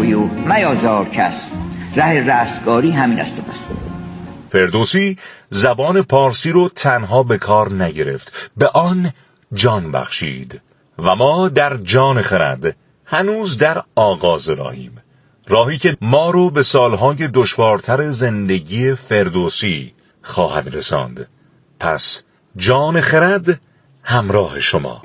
راهی و میازار کس، ره رستگاری همین است و بس. فردوسی زبان پارسی رو تنها به کار نگرفت، به آن جان بخشید و ما در جان خرد هنوز در آغاز راهیم، راهی که ما رو به سالهای دشوارتر زندگی فردوسی خواهد رساند. پس جان خرد همراه شما.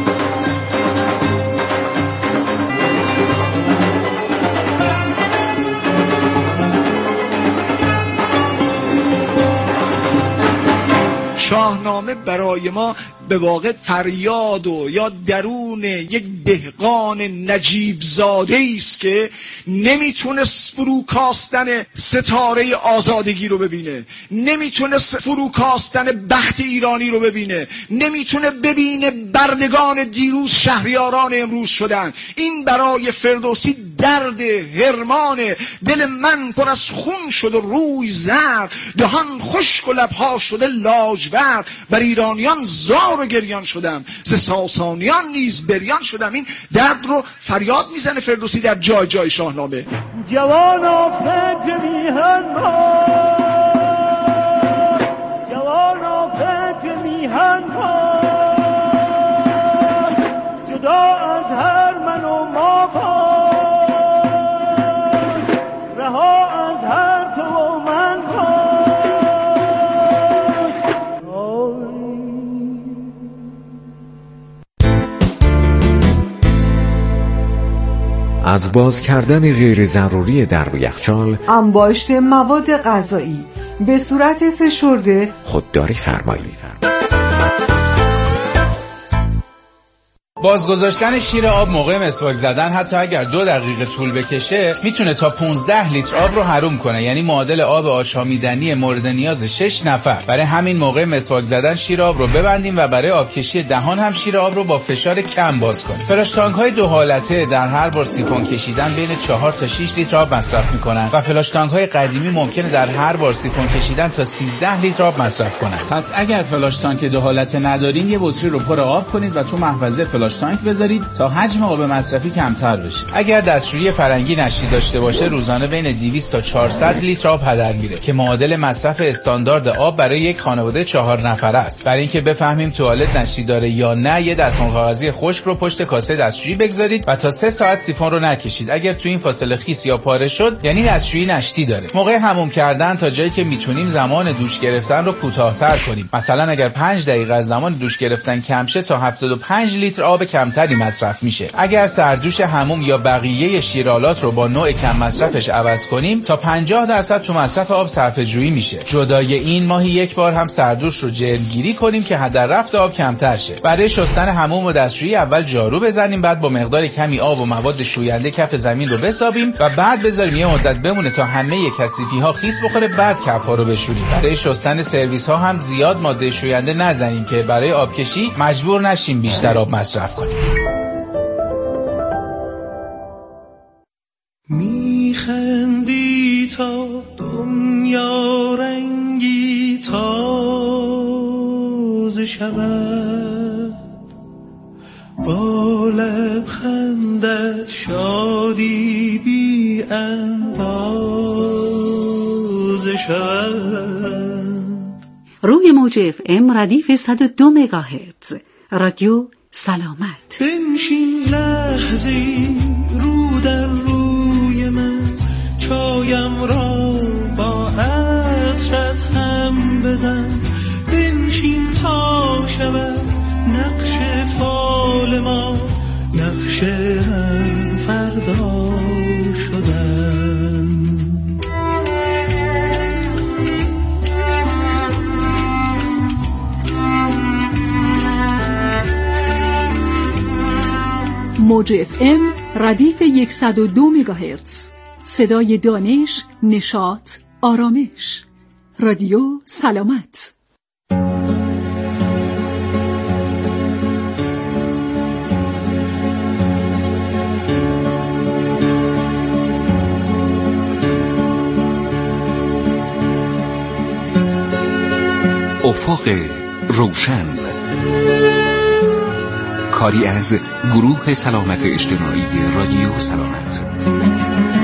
شاهنامه برای ما به واقع فریاد و یا درون یک دهقان نجیب زاده است که نمیتونست فروکاستن ستاره آزادگی رو ببینه، نمیتونست فروکاستن بخت ایرانی رو ببینه، نمیتونه ببینه بردگان دیروز شهریاران امروز شدن. این برای فردوسی درد هرمانه. دل من پر از خون شد و روی زرد، دهان خشک و لبها شده لاجورد. بر ایرانیان زار و گریان شدم، ز ساسانیان نیز بریان شدم. این درد رو فریاد میزنه فردوسی در جای جای شاهنامه. جوانا فکر میهن باش، جوانا فکر میهن باش، جدا از هر من و ما باش، رها از هر تو و من باش. از باز کردن غیر ضروری درب و یخچال، انباشت مواد غذایی به صورت فشرده خودداری فرمایید. بازگذاشتن شیر آب موقع مسواک زدن حتی اگر 2 دقیقه طول بکشه میتونه تا 15 لیتر آب رو حروم کنه، یعنی معادل آب آشامیدنی مورد نیاز 6 نفر. برای همین موقع مسواک زدن شیر آب رو ببندیم و برای آبکشی دهان هم شیر آب رو با فشار کم باز کنیم. فلاش تانک های 2 حالته در هر بار سیفون کشیدن بین 4 تا 6 لیتر آب مصرف میکنن و فلاش تانک های قدیمی ممکنه در هر بار سیفون کشیدن تا 13 لیتر آب مصرف کنن. پس اگر فلاش تانک 2 حالته ندارین، یه بطری رو پر آب کنید و تو محفظه فلاش تانک بذارید تا حجم آب مصرفی کمتر بشه. اگر دستشویی فرنگی نشتی داشته باشه، روزانه بین 200 تا 400 لیتر آب هدر میره که معادل مصرف استاندارد آب برای یک خانواده 4 نفره است. برای اینکه بفهمیم توالت نشتی داره یا نه، یه دستمال کاغذی خشک رو پشت کاسه دستشویی بگذارید و تا 3 ساعت سیفون رو نکشید. اگر تو این فاصله خیس یا پاره شد، یعنی دستشویی نشتی داره. موقع حموم کردن تا جایی که میتونیم زمان دوش گرفتن رو کوتاه‌تر کنیم. مثلا اگر 5 دقیقه از زمان دوش گرفتن کم شه، تا 75 لیتر آب کمتری مصرف میشه. اگر سردوش حموم یا بقیه شیرالات رو با نوع کم مصرفش عوض کنیم، تا 50% تو مصرف آب صرفه‌جویی میشه. جدای این، ماهی 1 بار هم سردوش رو جلگیری کنیم که هدر رفت آب کمتر شه. برای شستن حموم و دستشویی اول جارو بزنیم، بعد با مقدار کمی آب و مواد شوینده کف زمین رو بسابیم و بعد بذاریم یه مدت بمونه تا همه کثیفی‌ها خیس بخوره، بعد کف‌ها رو بشوریم. برای شستن سرویس‌ها هم زیاد ماده شوینده نزنیم که برای آبکشی مجبور نشیم بیشتر آب مصرف کنیم. میخندی تا دنیا رنگی تازه شود، با لبخندت شادی بی اندازه شود. روی موج FM ردیف 102 مگاهرتز رادیو سلامت. بنشین لحظی رو در روی من، چایم را با عطرت هم بزن. بنشین تا شود نقش فال ما، نقش هم فردا شدن. موج FM ردیف 102 مگاهرتز، صدای دانش، نشاط، آرامش. رادیو سلامت. افق روشن، کاری از گروه سلامت اجتماعی رادیو سلامت.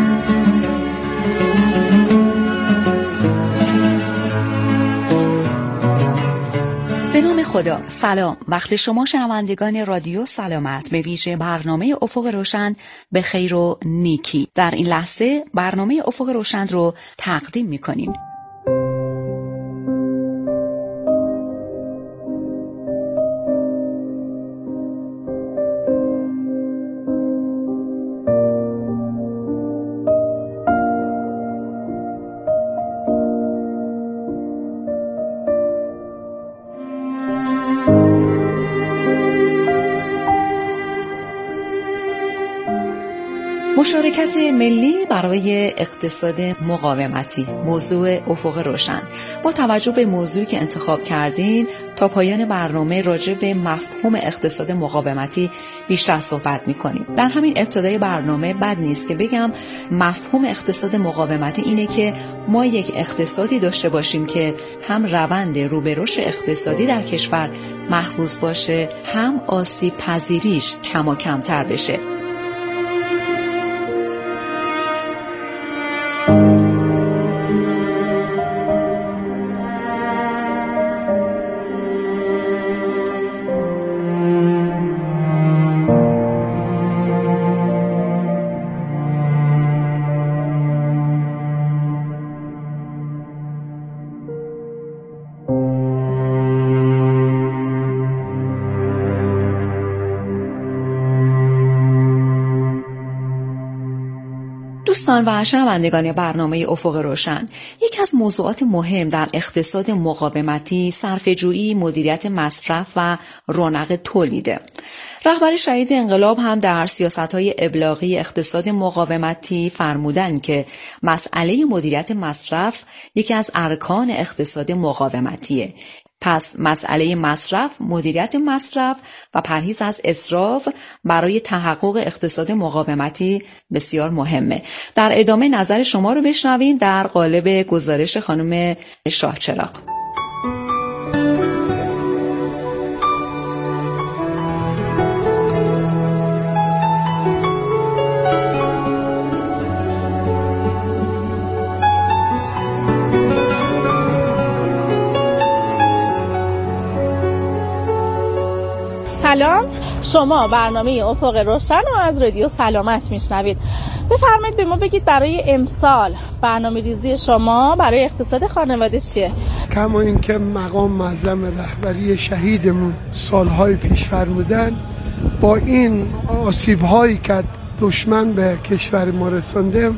خدا، سلام. وقت شما شنوندگان رادیو سلامت، به ویژه برنامه افق روشن به خیر و نیکی. در این لحظه برنامه افق روشن رو تقدیم می‌کنیم. مشارکت ملی برای اقتصاد مقاومتی، موضوع افق روشن. با توجه به موضوعی که انتخاب کردین تا پایان برنامه راجع به مفهوم اقتصاد مقاومتی بیشتر صحبت می‌کنیم. در همین ابتدای برنامه بد نیست که بگم مفهوم اقتصاد مقاومتی اینه که ما یک اقتصادی داشته باشیم که هم روند رو به رشد اقتصادی در کشور محفوظ باشه، هم آسیب پذیریش کم و کمتر بشه. دوستان و شنوندگان برنامه افق روشن، یکی از موضوعات مهم در اقتصاد مقاومتی صرفه‌جویی، مدیریت مصرف و رونق تولیده. رهبر شهید انقلاب هم در سیاست‌های ابلاغی اقتصاد مقاومتی فرمودند که مسئله مدیریت مصرف یکی از ارکان اقتصاد مقاومتیه. پس مسئله مصرف، مدیریت مصرف و پرهیز از اسراف برای تحقق اقتصاد مقاومتی بسیار مهمه. در ادامه نظر شما رو بشنویم در قالب گزارش خانم شاهچراغ. سلام، شما برنامه افق روشن رو از رادیو سلامت میشنوید. بفرمایید به ما بگید برای امسال برنامه ریزی شما برای اقتصاد خانواده چیه؟ کما اینکه مقام معظم رهبری شهیدمون سالهای پیش فرمودن، با این آسیب‌هایی که دشمن به کشور ما رسانده،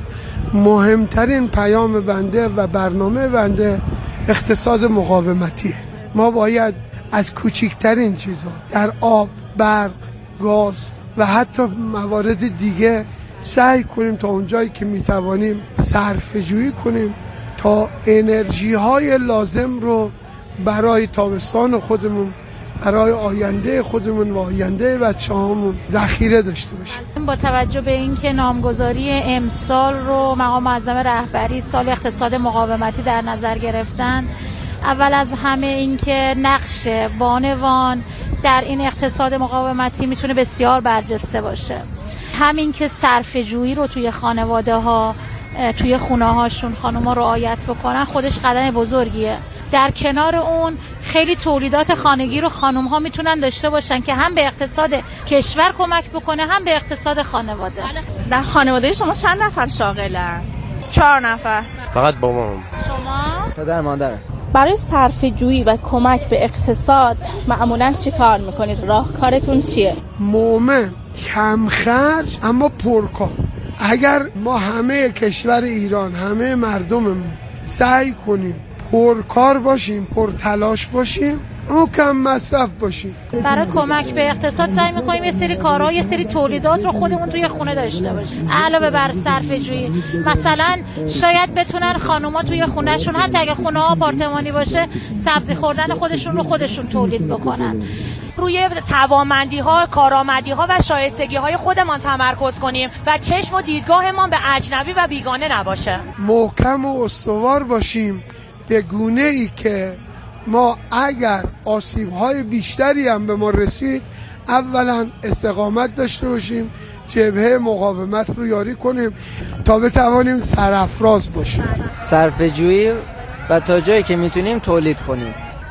مهمترین پیام بنده و برنامه بنده اقتصاد مقاومتیه. ما باید از کوچکترین چیزها در آب، برق، گاز و حتی موارد دیگه سعی کنیم تا اونجایی که میتوانیم صرفه‌جویی کنیم تا انرژی های لازم رو برای تابستان خودمون، برای آینده خودمون و آینده بچه‌هامون ذخیره داشته باشیم. با توجه به اینکه نامگذاری امسال رو مقام معظم رهبری سال اقتصاد مقاومتی در نظر گرفتن، اول از همه این که نقش بانوان در این اقتصاد مقاومتی میتونه بسیار برجسته باشه. همین که صرفه‌جویی رو توی خانواده ها، توی خونه هاشون خانوما رعایت بکنن خودش قدم بزرگیه. در کنار اون خیلی تولیدات خانگی رو خانم ها میتونن داشته باشن که هم به اقتصاد کشور کمک بکنه، هم به اقتصاد خانواده. در خانواده شما چند نفر شاغلن؟ 4 نفر. فقط بابام. شما؟ پدر مادر. برای صرفه‌جویی و کمک به اقتصاد معمولاً چی کار میکنید؟ راهکارتون چیه؟ مومن، کم خرج اما پرکار. اگر ما همه کشور ایران، همه مردممون سعی کنیم پرکار باشیم، پرتلاش باشیم، اون کم مصرف باشیم. برای کمک به اقتصاد سعی می‌کنیم یه سری کارها، یه سری تولیدات رو خودمون توی خونه داشته باشیم. علاوه بر صرفه‌جویی، مثلا شاید بتونن خانوما توی خونه‌شون، حتی اگه خونه ها آپارتمانی باشه، سبزی خوردن خودشون رو خودشون تولید بکنن. روی توانمندی‌ها، کارآمدی‌ها و شایستگی‌های خودمان تمرکز کنیم و چشم و دیدگاهمان به اجنبی و بیگانه نباشه. محکم و استوار باشیم به گونه‌ای که ما اگر آسیب‌های بیشتری هم به ما رسید، اولا استقامت داشته باشیم، جبهه مقاومت رو یاری کنیم تا بتوانیم سرافراز باشیم. صرفه‌جویی و تا جایی که میتونیم تولید کنیم.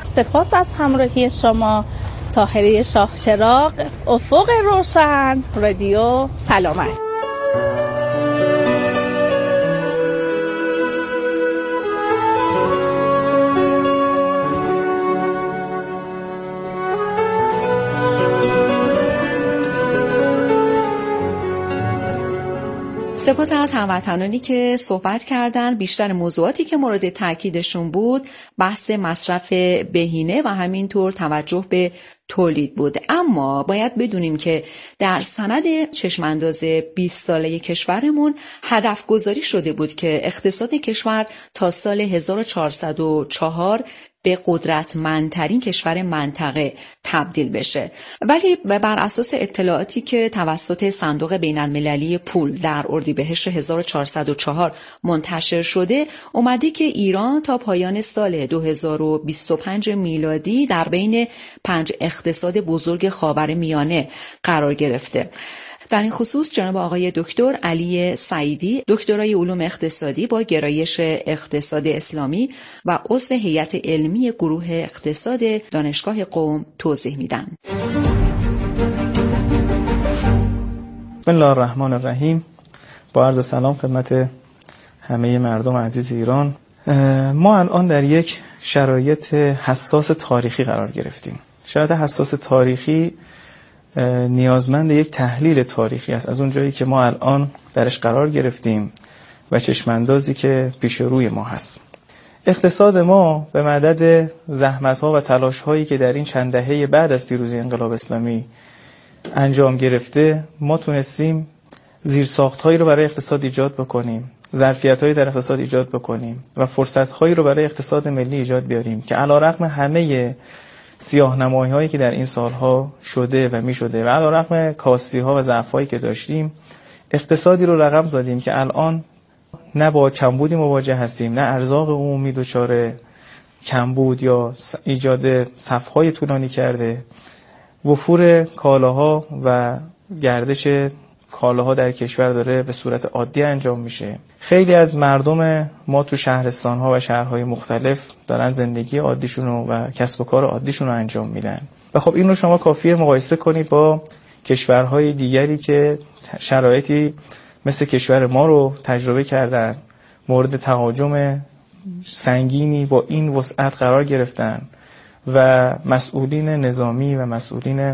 سپاس از همراهی شما. طاهره شاهچراغ، افق روشن، رادیو سلامت. سپاس از هموطنانی که صحبت کردن. بیشتر موضوعاتی که مورد تاکیدشون بود بحث مصرف بهینه و همینطور توجه به تولید بود. اما باید بدونیم که در سند چشمانداز 20 ساله کشورمون هدف گذاری شده بود که اقتصاد کشور تا سال 1404 به قدرتمندترین کشور منطقه تبدیل بشه، ولی بر اساس اطلاعاتی که توسط صندوق بین‌المللی پول در اردیبهشت 1404 منتشر شده اومده که ایران تا پایان سال 2025 میلادی در بین 5 اقتصاد بزرگ خاورمیانه قرار گرفته. در این خصوص جناب آقای دکتر علی سعیدی، دکترای علوم اقتصادی با گرایش اقتصاد اسلامی و عضو هیئت علمی گروه اقتصاد دانشگاه قم توضیح میدن. بسم الله الرحمن الرحیم. با عرض سلام خدمت همه مردم عزیز ایران. ما الان در یک شرایط حساس تاریخی قرار گرفتیم. شرایط حساس تاریخی نیازمند یک تحلیل تاریخی است از اون جایی که ما الان درش قرار گرفتیم و چشماندازی که پیش روی ما هست. اقتصاد ما به مدد زحمت‌ها و تلاش‌هایی که در این چند دهه بعد از پیروزی انقلاب اسلامی انجام گرفته، ما تونستیم زیرساخت‌هایی رو برای اقتصاد ایجاد بکنیم، ظرفیت‌هایی در اقتصاد ایجاد بکنیم و فرصت‌هایی رو برای اقتصاد ملی ایجاد بیاریم که علی‌رغم همه سیاه‌نمایی هایی که در این سالها شده و می شده و علی‌رغم کاستی ها و ضعف‌هایی که داشتیم، اقتصادی رو رقم زدیم که الان نه با کمبودی مواجه هستیم، نه ارزاق عمومی دچار کمبود یا ایجاد صف‌های طولانی کرده. وفور کالاها و گردش کالاها در کشور داره به صورت عادی انجام میشه. خیلی از مردم ما تو شهرستان‌ها و شهرهای مختلف دارن زندگی عادیشون و کسب و کار عادیشون رو انجام میدن. و خب این رو شما کافیه مقایسه کنید با کشورهای دیگری که شرایطی مثل کشور ما رو تجربه کردن، مورد تهاجم سنگینی با این وسعت قرار گرفتن و مسئولین نظامی و مسئولین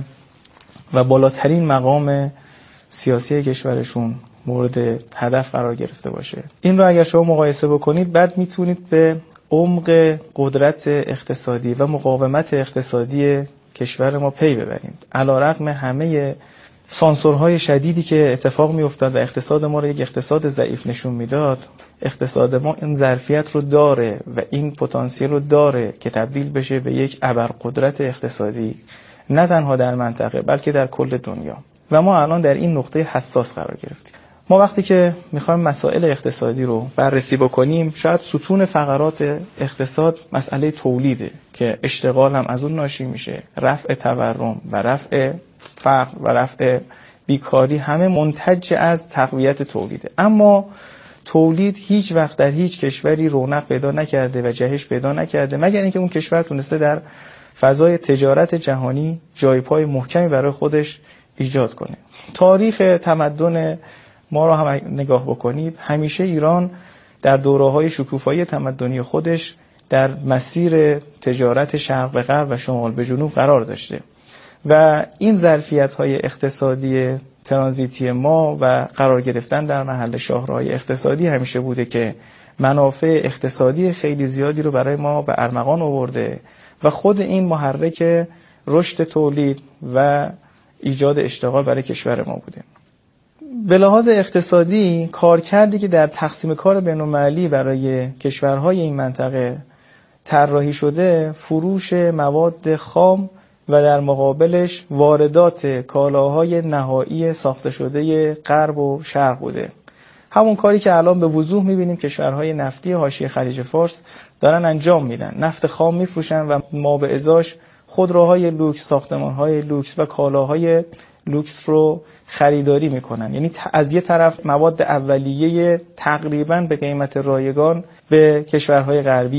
و بالاترین مقام سیاسی کشورشون مورد هدف قرار گرفته باشه. این رو اگر شما مقایسه بکنید بعد میتونید به عمق قدرت اقتصادی و مقاومت اقتصادی کشور ما پی ببرید. علی‌رغم همه سانسورهای شدیدی که اتفاق میافتاد و اقتصاد ما رو یک اقتصاد ضعیف نشون میداد، اقتصاد ما این ظرفیت رو داره و این پتانسیل رو داره که تبدیل بشه به یک ابرقدرت اقتصادی، نه تنها در منطقه بلکه در کل دنیا. و ما الان در این نقطه حساس قرار گرفتیم. ما وقتی که میخوایم مسائل اقتصادی رو بررسی بکنیم، شاید ستون فقرات اقتصاد مسئله تولیده که اشتغال هم از اون ناشی میشه، رفع تورم و رفع فقر و رفع بیکاری همه منتج از تقویت تولیده. اما تولید هیچ وقت در هیچ کشوری رونق پیدا نکرده و جهش پیدا نکرده مگر اینکه اون کشور تونسته در فضای تجارت جهانی جای پای محکمی برای خودش ایجاد کنه. تاریخ تمدن ما رو هم نگاه بکنید، همیشه ایران در دوره‌های شکوفایی تمدنی خودش در مسیر تجارت شرق به غرب و شمال به جنوب قرار داشته و این ظرفیت‌های اقتصادی ترانزیتی ما و قرار گرفتن در محل شاهراه اقتصادی همیشه بوده که منافع اقتصادی خیلی زیادی رو برای ما به ارمغان آورده و خود این محرک رشد تولید و ایجاد اشتغال برای کشور ما بوده. به لحاظ اقتصادی کارکردی که در تقسیم کار بین‌المللی برای کشورهای این منطقه طراحی شده، فروش مواد خام و در مقابلش واردات کالاهای نهایی ساخته شده غرب و شرق بوده. همون کاری که الان به وضوح می‌بینیم کشورهای نفتی حاشیه خلیج فارس دارن انجام میدن. نفت خام میفروشن و ما به ازاش خودروهای لوکس، ساختمان‌های لوکس و کالاهای لوکس رو خریداری میکنن. یعنی از یه طرف مواد اولیه تقریباً به قیمت رایگان به کشورهای غربی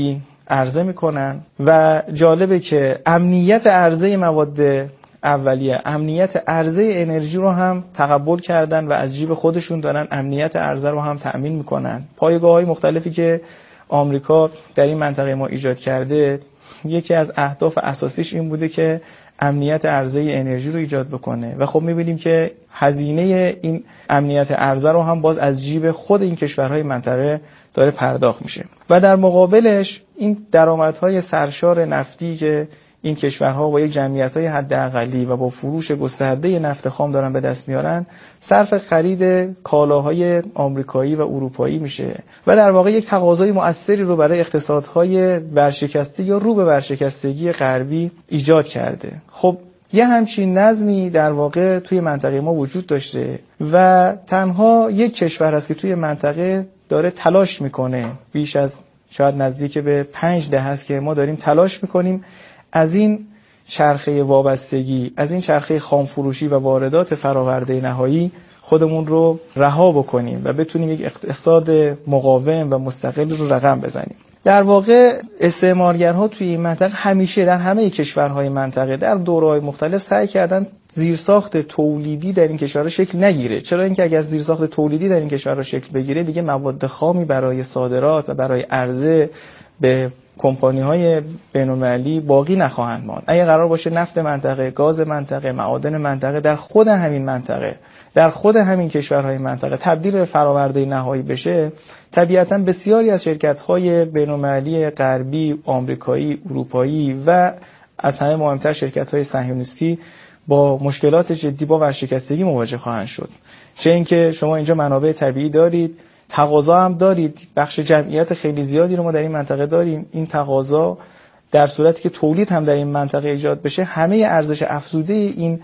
عرضه میکنن و جالبه که امنیت عرضه مواد اولیه، امنیت عرضه انرژی رو هم تقبل کردن و از جیب خودشون دارن امنیت عرضه رو هم تأمین میکنن. پایگاه‌های مختلفی که آمریکا در این منطقه ما ایجاد کرده، یکی از اهداف اساسیش این بوده که امنیت عرضه انرژی رو ایجاد بکنه و خب می‌بینیم که هزینه این امنیت عرضه رو هم باز از جیب خود این کشورهای منطقه داره پرداخت میشه و در مقابلش این درآمدهای سرشار نفتی که این کشورها با یک جمعیت‌های حداقلی و با فروش گسترده نفت خام دارن به دست میارن، صرف خرید کالاهای آمریکایی و اروپایی میشه و در واقع یک تقاضای مؤثری رو برای اقتصادهای ورشکسته یا رو به ورشکستگی غربی ایجاد کرده. خب یه همچین نظمی در واقع توی منطقه ما وجود داشته و تنها یک کشور هست که توی منطقه داره تلاش میکنه، بیش از شاید نزدیک به 5 دهه است که ما داریم تلاش میکنیم از این چرخه وابستگی، از این چرخه خامفروشی و واردات فراورده نهایی خودمون رو رها بکنیم و بتونیم یک اقتصاد مقاوم و مستقل رو رقم بزنیم. در واقع استعمارگرها توی این منطقه همیشه در همه کشورهای منطقه در دوره‌های مختلف سعی کردن زیرساخت تولیدی در این کشورها شکل نگیره. چرا؟ اینکه اگر زیرساخت تولیدی در این کشورها شکل بگیره دیگه مواد خامی برای صادرات و برای عرضه به کمپانی‌های بین‌المللی باقی نخواهند ماند. اگه قرار باشه نفت منطقه، گاز منطقه، معادن منطقه در خود همین منطقه، در خود همین کشورهای منطقه تبدیل به فراورده نهایی بشه، طبیعتاً بسیاری از شرکت‌های بین‌المللی غربی، آمریکایی، اروپایی و از همه مهمتر شرکت‌های صهیونیستی با مشکلات جدی با ورشکستگی مواجه خواهند شد. چه اینکه شما اینجا منابع طبیعی دارید، تقاضا هم دارید، بخش جمعیت خیلی زیادی رو ما در این منطقه داریم. این تقاضا در صورتی که تولید هم در این منطقه ایجاد بشه، همه ارزش افزوده این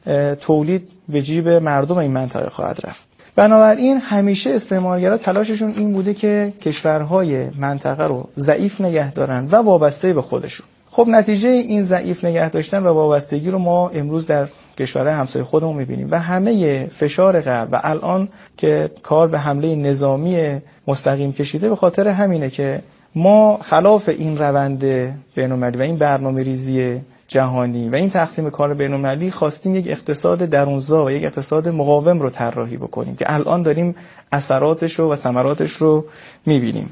تولید به جیب مردم این منطقه خواهد رفت. بنابراین همیشه استعمارگرها تلاششون این بوده که کشورهای منطقه رو ضعیف نگه دارن و وابسته به خودشون. خب نتیجه این ضعیف نگه داشتن و وابستگی رو ما امروز در کشورهای همسایه خودمون می‌بینیم و همه فشار غرب و الان که کار به حمله نظامی مستقیم کشیده به خاطر همینه که ما خلاف این روند بین‌المللی و این برنامه‌ریزی جهانی و این تقسیم کار بین‌المللی خواستیم یک اقتصاد درونزا و یک اقتصاد مقاوم رو طراحی بکنیم که الان داریم اثراتش رو و ثمراتش رو می‌بینیم.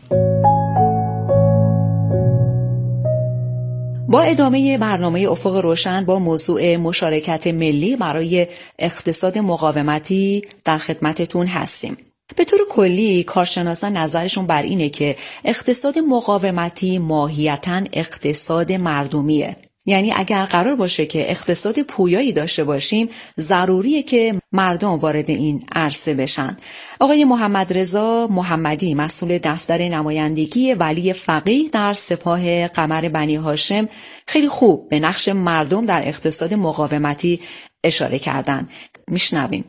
با ادامه برنامه افق روشن با موضوع مشارکت ملی برای اقتصاد مقاومتی در خدمتتون هستیم. به طور کلی کارشناسان نظرشون بر اینه که اقتصاد مقاومتی ماهیتاً اقتصاد مردمیه. یعنی اگر قرار باشه که اقتصاد پویایی داشته باشیم ضروریه که مردم وارد این عرصه بشن. آقای محمد رضا محمدی مسئول دفتر نمایندگی ولی فقیه در سپاه قمر بنی هاشم خیلی خوب به نقش مردم در اقتصاد مقاومتی اشاره کردند. میشنویم.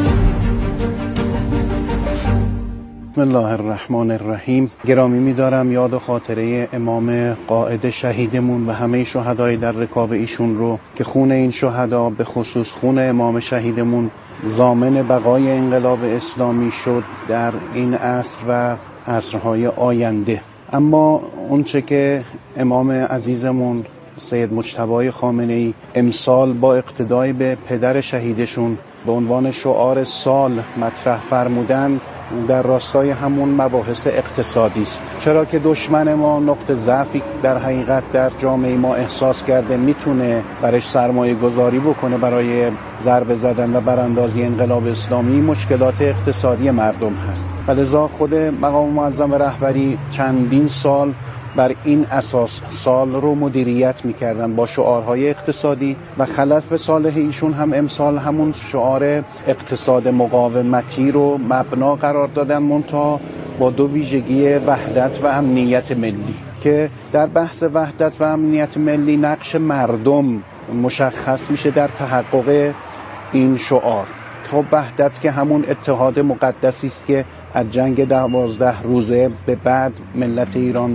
بسم الله الرحمن الرحیم. گرامی می‌دارم یاد و خاطره امام قائد شهیدمون و همه شهدای در رکاب ایشون رو که خون این شهدا به خصوص خون امام شهیدمون ضامن بقای انقلاب اسلامی شد در این عصر و عصرهای آینده. اما اونچه که امام عزیزمون سید مجتبی خامنه‌ای امسال با اقتدای به پدر شهیدشون به عنوان شعار سال مطرح فرمودن در راستای همون مباحث اقتصادی است. چرا که دشمن ما نقطه ضعفی در حقیقت در جامعه ما احساس کرده میتونه برش سرمایه گذاری بکنه برای ضربه زدن و براندازی انقلاب اسلامی، مشکلات اقتصادی مردم هست. لذا خود مقام معظم رهبری چندین سال بر این اساس سال رو مدیریت میکردن با شعارهای اقتصادی و خلف به صالح ایشون هم امسال همون شعار اقتصاد مقاومتی رو مبنا قرار دادن، منتها با دو ویژگی وحدت و امنیت ملی که در بحث وحدت و امنیت ملی نقش مردم مشخص میشه در تحقق این شعار. خب وحدت که همون اتحاد مقدسی است که از جنگ 12 روزه به بعد ملت ایران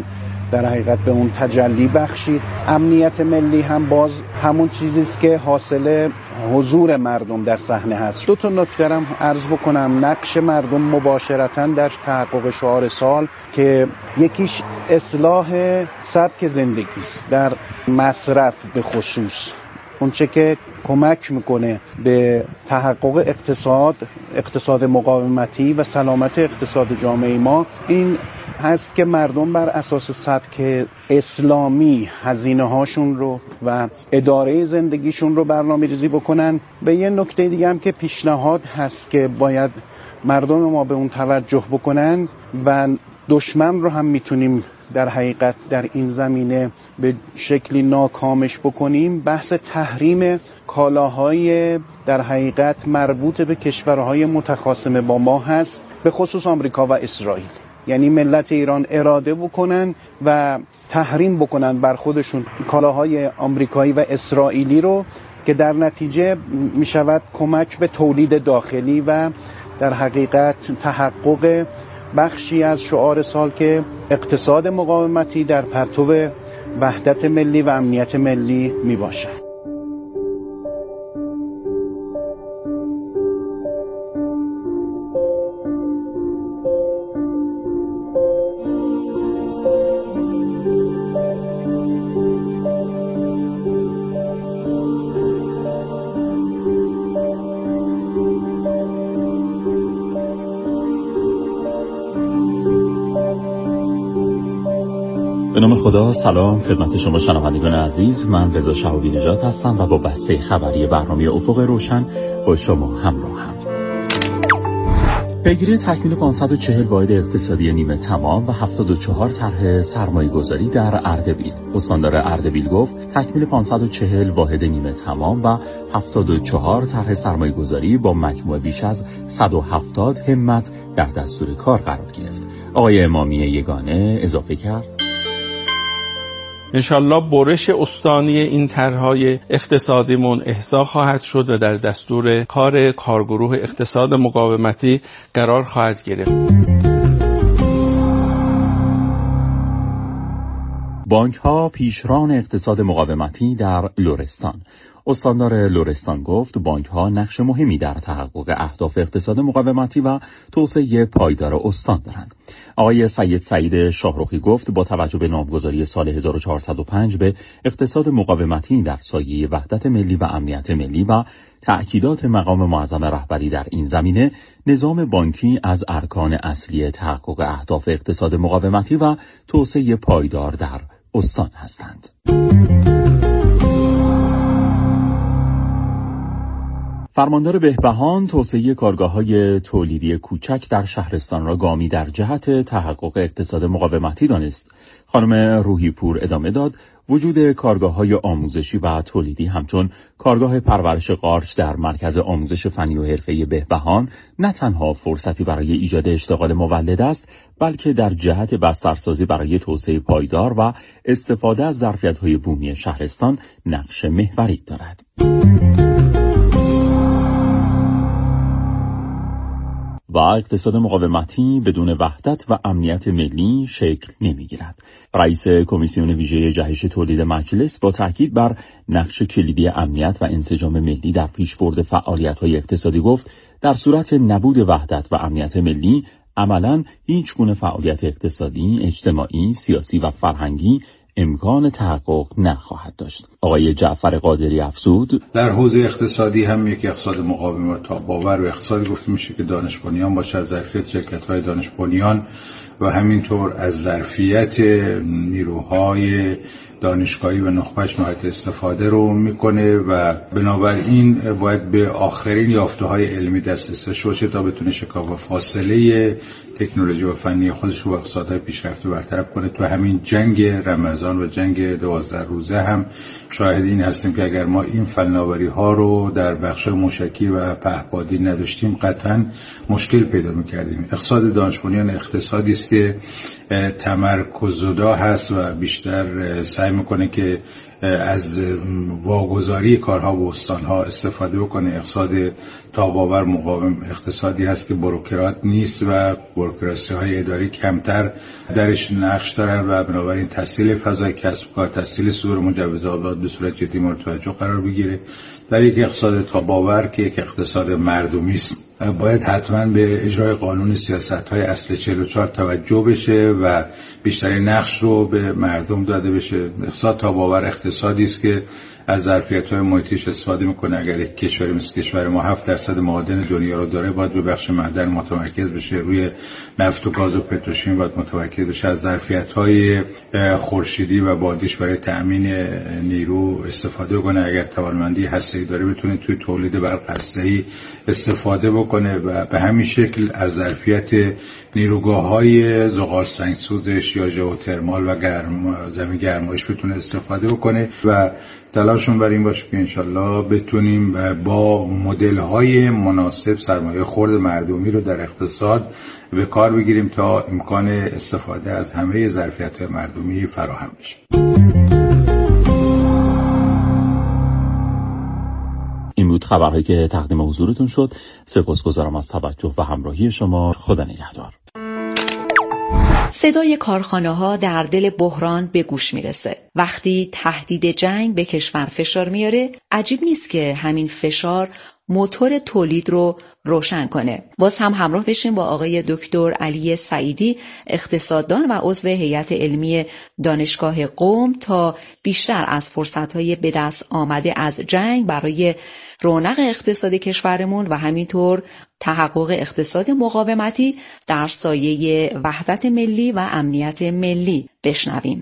در حقیقت به اون تجلی بخشید. امنیت ملی هم باز همون چیزی است که حاصل حضور مردم در صحنه هست. 2 نکته هم عرض بکنم. نقش مردم مباشرتاً در تحقق شعار سال که یکیش اصلاح سبک زندگی است در مصرف به خصوص، اونچه که کمک میکنه به تحقق اقتصاد مقاومتی و سلامت اقتصاد جامعه ما این هست که مردم بر اساس سبک اسلامی هزینه هاشون رو و اداره زندگیشون رو برنامه‌ریزی بکنن. به یه نکته دیگه هم که پیشنهاد هست که باید مردم ما به اون توجه بکنن و دشمن رو هم میتونیم در حقیقت در این زمینه به شکلی ناکامش بکنیم، بحث تحریم کالاهای در حقیقت مربوط به کشورهای متخاصم با ما هست، به خصوص آمریکا و اسرائیل. یعنی ملت ایران اراده بکنن و تحریم بکنن بر خودشون کالاهای آمریکایی و اسرائیلی رو که در نتیجه می شود کمک به تولید داخلی و در حقیقت تحقق بخشی از شعار سال که اقتصاد مقاومتی در پرتو وحدت ملی و امنیت ملی می باشد. به نام خدا، سلام خدمت شما شنوندگان عزیز. من رضا شهابی نژاد هستم و با بسته خبری برنامه افق روشن با شما همراهم. پیگیری تکمیل 540 واحد اقتصادی نیمه تمام و 74 طرح سرمایه‌گذاری در اردبیل. استاندار اردبیل گفت تکمیل 540 واحد نیمه تمام و 74 طرح سرمایه‌گذاری با مجموع بیش از 170 همت در دستور کار قرار گرفت. آقای امامی یگانه اضافه کرد: انشالله برش استانی این طرح‌های اقتصادیمون احصا خواهد شد و در دستور کار کارگروه اقتصاد مقاومتی قرار خواهد گرفت. بانک‌ها پیشران اقتصاد مقاومتی در لرستان. استاندار لرستان گفت بانک‌ها نقش مهمی در تحقق اهداف اقتصاد مقاومتی و توسعه پایدار استان دارند. آقای سعید شاهرخی گفت با توجه به نامگذاری سال 1405 به اقتصاد مقاومتی در سایه وحدت ملی و امنیت ملی و تأکیدات مقام معظم رهبری در این زمینه، نظام بانکی از ارکان اصلی تحقق اهداف اقتصاد مقاومتی و توسعه پایدار در استان هستند. فرماندار بهبهان توسعه کارگاه‌های تولیدی کوچک در شهرستان را گامی در جهت تحقق اقتصاد مقاومتی دانست. خانم روحی پور ادامه داد وجود کارگاه‌های آموزشی و تولیدی همچون کارگاه پرورش قارچ در مرکز آموزش فنی و حرفه‌ای بهبهان نه تنها فرصتی برای ایجاد اشتغال مولد است، بلکه در جهت بسترسازی برای توسعه پایدار و استفاده از ظرفیت‌های بومی شهرستان نقش محوری دارد. و اقتصاد مقاومتی بدون وحدت و امنیت ملی شکل نمی‌گیرد. رئیس کمیسیون ویژه جهش تولید مجلس با تاکید بر نقش کلیدی امنیت و انسجام ملی در پیشبرد فعالیت‌های اقتصادی گفت در صورت نبود وحدت و امنیت ملی عملاً هیچ گونه فعالیت اقتصادی، اجتماعی، سیاسی و فرهنگی امکان تحقق نخواهد داشت. آقای جعفر قادری افزود در حوزه اقتصادی هم یک اقتصاد مقاومت تا باور و اقتصادی گفته میشه که دانش بنیان باشه، از ظرفیت شرکت‌های دانش بنیان و همینطور از ظرفیت نیروهای دانشگاهی و نخبه‌اش نهایت استفاده رو میکنه و بنابراین باید به آخرین یافته‌های علمی دسترسی داشته باشه تا بتونه شکاف فاصله تکنولوژی و فنی خودش رو با اقتصادهای پیشرفته برطرف کنه. تو همین جنگ رمضان و جنگ 12 روزه هم شاهد این هستیم که اگر ما این فناوری‌ها رو در بخش موشکی و پهپادی نداشتیم قطعاً مشکل پیدا می‌کردیم. اقتصاد دانش بنیان اقتصادی است که تمرکززده هست و بیشتر سعی میکنه که از واگذاری کارها به استانها استفاده بکنه. اقتصاد تاباور مقاوم اقتصادی هست که بروکرات نیست و بروکراسی های اداری کمتر درش نقش دارن و بنابراین تسهیل فضای کسب کار، تسهیل صدور مجوزات به صورت جدی مورد توجه قرار بگیره. در یک اقتصاد تاباور که یک اقتصاد مردمی است باید حتما به اجرای قانون سیاست‌های اصل 44 توجه بشه و بیشترین نقش رو به مردم داده بشه. اقتصاد تاباور اقتصادی است که از ظرفیت‌های محیطیش استفاده میکنه. اگر یک کشوری مثل کشور ما 7% معادن دنیا رو داره، باید به بخش معدن متمرکز بشه، روی نفت و گاز و پتروشیمی باید متمرکز بشه، از ظرفیت‌های خورشیدی و بادیش برای تأمین نیرو استفاده کنه. اگر توانمندی هسته‌ای داره بتونه توی تولید برق هسته‌ای استفاده بکنه و به همین شکل از ظرفیت نیروگاه‌های زغال سنگسوزش یا ژئوترمال و زمین گرمایش بتونه استفاده بکنه و تلاشون بر این باشه که انشالله بتونیم با مدل‌های مناسب سرمایه خرد مردمی رو در اقتصاد به کار بگیریم تا امکان استفاده از همه ظرفیت‌های مردمی فراهم بشه. این بود خبرهایی که تقدیم حضورتون شد. سپاسگزارم از توجه و همراهی شما. خدا نگهدار. صدای کارخانه‌ها در دل بحران به گوش میرسه. وقتی تهدید جنگ به کشور فشار میاره، عجیب نیست که همین فشار موتور تولید رو روشن کنه. باز هم همراه بشیم با آقای دکتر علی سعیدی، اقتصاددان و عضو هیئت علمی دانشگاه قم، تا بیشتر از فرصت‌های به دست آمده از جنگ برای رونق اقتصاد کشورمون و همینطور تحقق اقتصاد مقاومتی در سایه وحدت ملی و امنیت ملی بشنویم.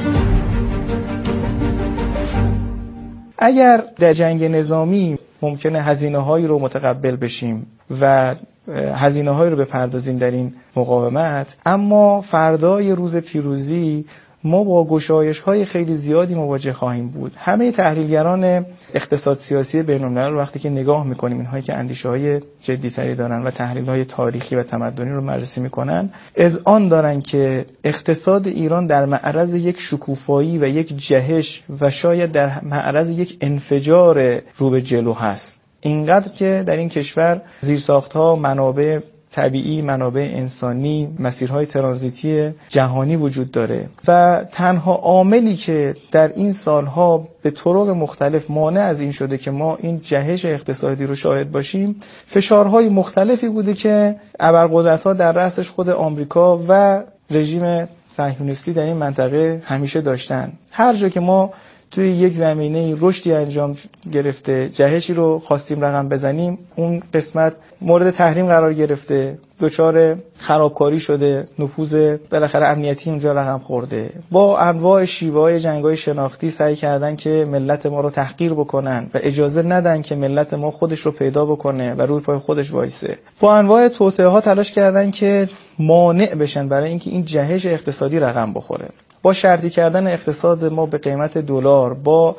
اگر در جنگ نظامی ممکنه هزینه‌هایی رو متقبل بشیم و هزینه‌هایی رو بپردازیم در این مقاومت، اما فردای روز پیروزی ما با گشایش‌های خیلی زیادی مواجه خواهیم بود. همه تحلیلگران اقتصاد سیاسی بین‌الملل وقتی که نگاه می‌کنیم، اینهایی که اندیشه‌های جدی‌تری دارن و تحلیل‌های تاریخی و تمدنی رو بررسی می‌کنن، اذعان دارن که اقتصاد ایران در معرض یک شکوفایی و یک جهش و شاید در معرض یک انفجار رو به جلو هست. اینقدر که در این کشور زیرساخت‌ها، منابع طبیعی، منابع انسانی، مسیرهای ترانزیتی جهانی وجود داره و تنها عاملی که در این سالها به طرق مختلف مانع از این شده که ما این جهش اقتصادی رو شاهد باشیم، فشارهای مختلفی بوده که ابرقدرت‌ها در رأسش خود آمریکا و رژیم صهیونیستی در این منطقه همیشه داشتن. هر جا که ما توی یک زمینه رشدی انجام گرفته، جهشی رو خواستیم رقم بزنیم، اون قسمت مورد تحریم قرار گرفته، دچار خرابکاری شده، نفوذ بالاخره امنیتی اونجا رقم خورده. با انواع شیوه‌های جنگ‌های شناختی سعی کردن که ملت ما رو تحقیر بکنن و اجازه ندن که ملت ما خودش رو پیدا بکنه و روی پای خودش وایسه. با انواع توطئه‌ها تلاش کردن که مانع بشن برای اینکه این جهش اقتصادی رقم بخوره. با شرطی کردن اقتصاد ما به قیمت دلار، با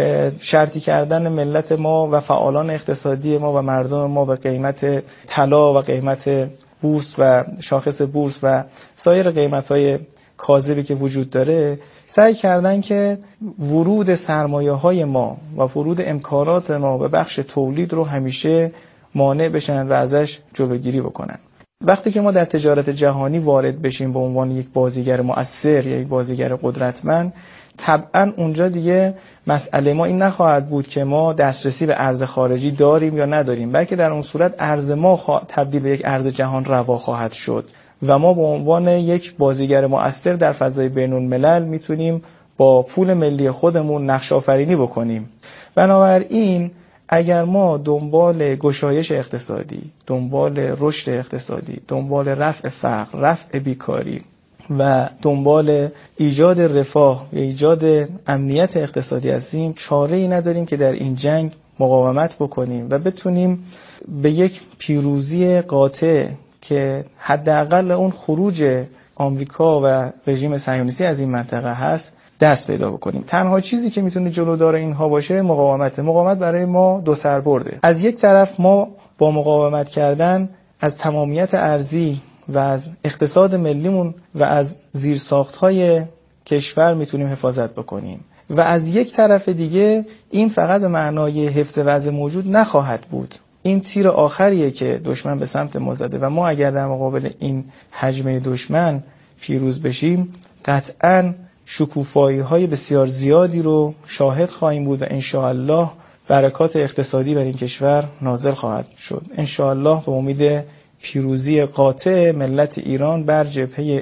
شرطی کردن ملت ما و فعالان اقتصادی ما و مردم ما به قیمت طلا و قیمت بورس و شاخص بورس و سایر قیمت‌های کاذبی که وجود داره، سعی کردن که ورود سرمایه‌های ما و ورود امکانات ما به بخش تولید رو همیشه مانع بشن و ازش جلوگیری بکنن. وقتی که ما در تجارت جهانی وارد بشیم به عنوان یک بازیگر مؤثر یا یک بازیگر قدرتمند، طبعا اونجا دیگه مسئله ما این نخواهد بود که ما دسترسی به ارز خارجی داریم یا نداریم، بلکه در اون صورت ارز ما تبدیل به یک ارز جهان روا خواهد شد و ما به عنوان یک بازیگر مؤثر در فضای بین‌الملل میتونیم با پول ملی خودمون نقش آفرینی بکنیم. بنابراین اگر ما دنبال گشایش اقتصادی، دنبال رشد اقتصادی، دنبال رفع فقر، رفع بیکاری و دنبال ایجاد رفاه و ایجاد امنیت اقتصادی هستیم، چاره‌ای نداریم که در این جنگ مقاومت بکنیم و بتونیم به یک پیروزی قاطع که حداقل اون خروج آمریکا و رژیم صهیونیستی از این منطقه هست دست پیدا بکنیم. تنها چیزی که میتونه جلودار اینها باشه مقاومت برای ما دو سر برده. از یک طرف ما با مقاومت کردن از تمامیت ارزی و از اقتصاد ملیمون و از زیرساخت‌های کشور میتونیم حفاظت بکنیم. و از یک طرف دیگه این فقط به معنای حفظ وضع موجود نخواهد بود. این تیر آخریه که دشمن به سمت ما زده و ما اگر در مقابل این هجمه دشمن پیروز بشیم قطعاً شکوفایی‌های بسیار زیادی رو شاهد خواهیم بود و انشاءالله برکات اقتصادی بر این کشور نازل خواهد شد. انشاءالله به امید پیروزی قاطع ملت ایران بر جبهه